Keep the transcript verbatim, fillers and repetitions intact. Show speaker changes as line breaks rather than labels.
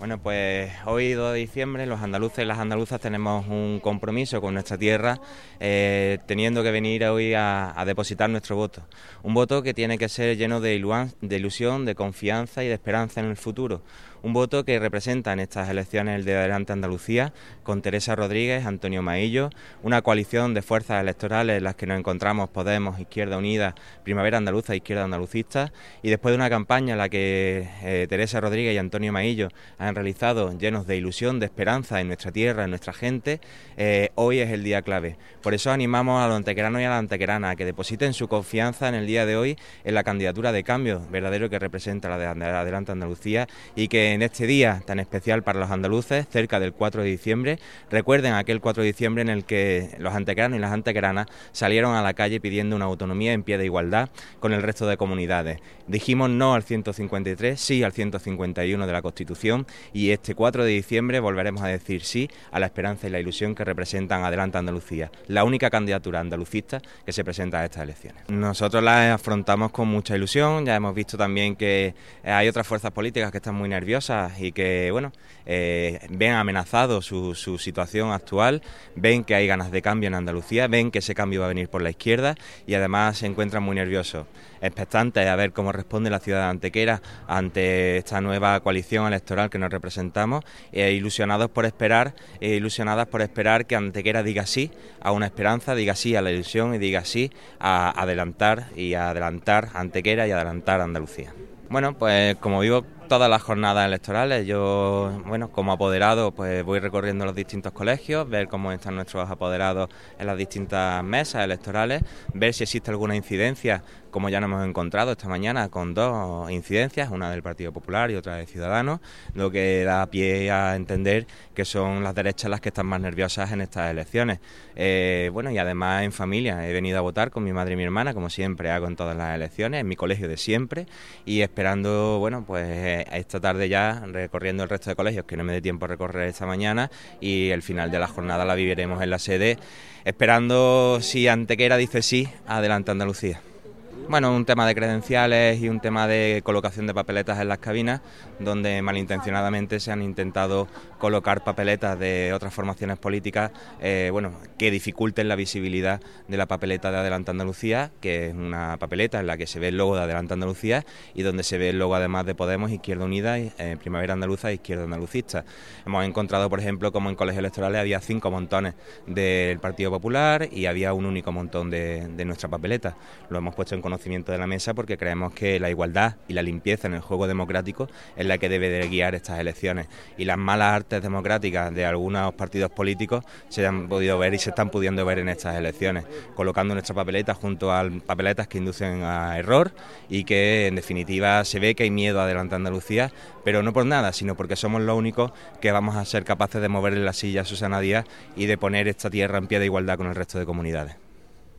Bueno, pues hoy dos de diciembre los andaluces y las andaluzas tenemos un compromiso con nuestra tierra, eh, teniendo que venir hoy a, a depositar nuestro voto. Un voto que tiene que ser lleno de, iluan, de ilusión, de confianza y de esperanza en el futuro. Un voto que representa en estas elecciones el de Adelante Andalucía, con Teresa Rodríguez, Antonio Maillo, una coalición de fuerzas electorales en las que nos encontramos Podemos, Izquierda Unida, Primavera Andaluza, Izquierda Andalucista, y después de una campaña en la que eh, Teresa Rodríguez y Antonio Maillo han realizado llenos de ilusión, de esperanza en nuestra tierra, en nuestra gente, eh, hoy es el día clave. Por eso animamos a los antequeranos y a las antequeranas a que depositen su confianza en el día de hoy en la candidatura de cambio verdadero que representa la de Adelante Andalucía, y que en este día tan especial para los andaluces, cerca del cuatro de diciembre, recuerden aquel cuatro de diciembre en el que los antequeranos y las antequeranas salieron a la calle pidiendo una autonomía en pie de igualdad con el resto de comunidades. Dijimos no al ciento cincuenta y tres, sí al ciento cincuenta y uno de la Constitución, y este cuatro de diciembre volveremos a decir sí a la esperanza y la ilusión que representan Adelante Andalucía, la única candidatura andalucista que se presenta a estas elecciones. Nosotros las afrontamos con mucha ilusión, ya hemos visto también que hay otras fuerzas políticas que están muy nerviosas y que, bueno, eh, ven amenazado su, su situación actual, ven que hay ganas de cambio en Andalucía, ven que ese cambio va a venir por la izquierda y además se encuentran muy nerviosos, expectantes a ver cómo responde la ciudad de Antequera ante esta nueva coalición electoral que nos representamos, e ilusionados por esperar, e ilusionadas por esperar que Antequera diga sí a una esperanza, diga sí a la ilusión y diga sí a adelantar y a adelantar Antequera y adelantar Andalucía. Bueno, pues como digo, todas las jornadas electorales, yo, bueno, como apoderado, pues voy recorriendo los distintos colegios, ver cómo están nuestros apoderados en las distintas mesas electorales, ver si existe alguna incidencia, como ya nos hemos encontrado esta mañana con dos incidencias, una del Partido Popular y otra de Ciudadanos, lo que da pie a entender que son las derechas las que están más nerviosas en estas elecciones. Eh, bueno, y además en familia, he venido a votar con mi madre y mi hermana, como siempre hago en todas las elecciones, en mi colegio de siempre, y esperando, bueno, pues esta tarde ya recorriendo el resto de colegios que no me dé tiempo a recorrer esta mañana, y el final de la jornada la viviremos en la sede, esperando si Antequera dice sí, Adelante Andalucía. Bueno, un tema de credenciales y un tema de colocación de papeletas en las cabinas, donde malintencionadamente se han intentado colocar papeletas de otras formaciones políticas, eh, bueno, que dificulten la visibilidad de la papeleta de Adelante Andalucía, que es una papeleta en la que se ve el logo de Adelante Andalucía y donde se ve el logo además de Podemos, Izquierda Unida, eh, Primavera Andaluza e Izquierda Andalucista. Hemos encontrado, por ejemplo, como en colegios electorales había cinco montones del Partido Popular y había un único montón de, de nuestra papeleta. Lo hemos puesto en conocimiento de la mesa porque creemos que la igualdad y la limpieza en el juego democrático es la que debe de guiar estas elecciones, y las malas artes democráticas de algunos partidos políticos se han podido ver y se están pudiendo ver en estas elecciones, colocando nuestra papeleta junto a papeletas que inducen a error y que en definitiva se ve que hay miedo a Adelante Andalucía, pero no por nada, sino porque somos los únicos que vamos a ser capaces de moverle la silla a Susana Díaz y de poner esta tierra en pie de igualdad con el resto de comunidades.